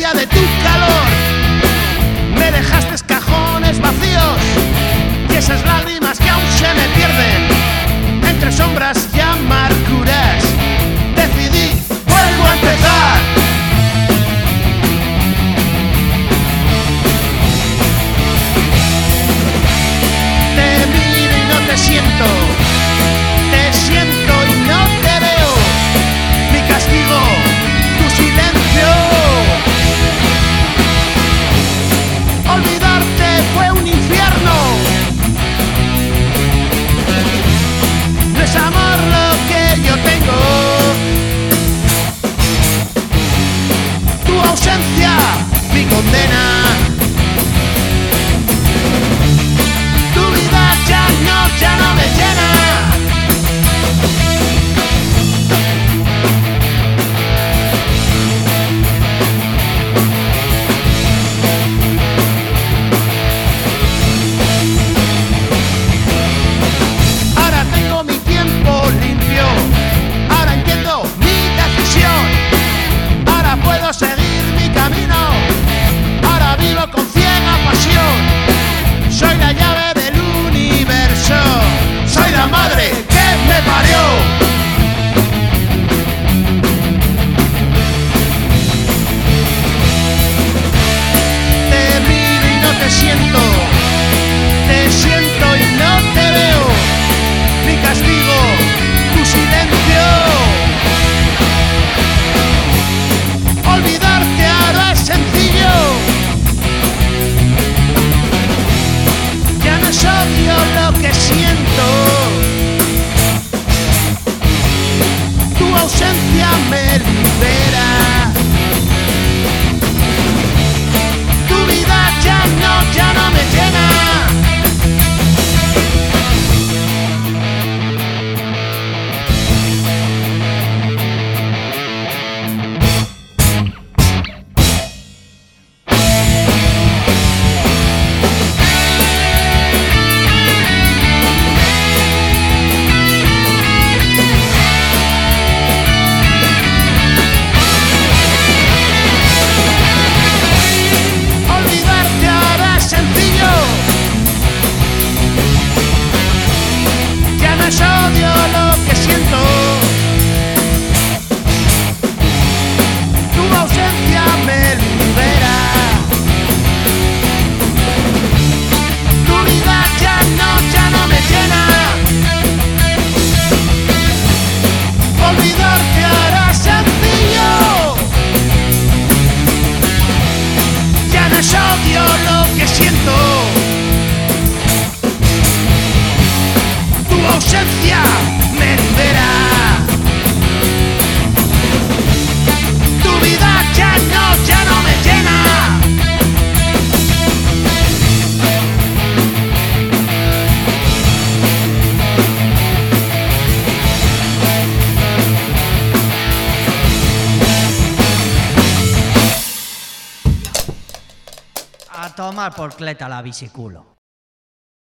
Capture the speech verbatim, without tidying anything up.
ausencia de tu calor. Me dejaste cajones vacíos y esas lágrimas que aún se me pierden entre sombras y amarguras. Decidí, vuelvo a empezar. Te miro y no te siento, te siento y no te veo. Mi castigo, tu silencio. Olvidarte fue un infierno. No es amor lo que yo tengo. Tu ausencia, mi condena. Tu vida ya no, ya no me llena. Ahora tengo mi tiempo limpio, ahora entiendo mi decisión, ahora puedo seguir mi camino, ahora vivo con ciega pasión. Soy la llave del universo, soy la madre que me parió. Te miro y no te siento, te siento y no te veo. Mi castigo, tu silencio. Olvidarte ahora es sencillo. Ya no es odio lo que siento. Tu ausencia me libera. Tu vida ya no, ya no me llena. Olvidarte ahora es sencillo. Ya no es odio lo que siento. Tu ausencia me libera. Tu vida ya no, ya no me llena. Olvidarte ahora es sencillo. Ya no es odio lo que siento. Tu ausencia me libera. Tu vida ya no, ya no me llena. A tomar por cleta la biciculo.